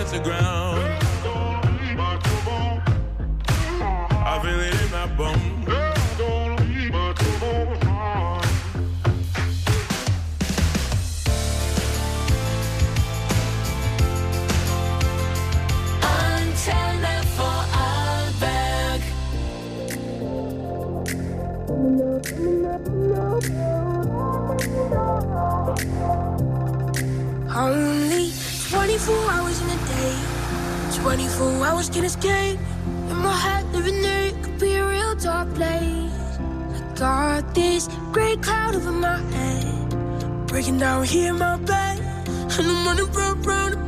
hits the ground. I feel it in my bones. Antenne for Arlberg. Only 24 hours in a day, 24 hours can escape. In my head, living there, it could be a real dark place. I got this grey cloud over my head, breaking down here in my bed, and I'm running round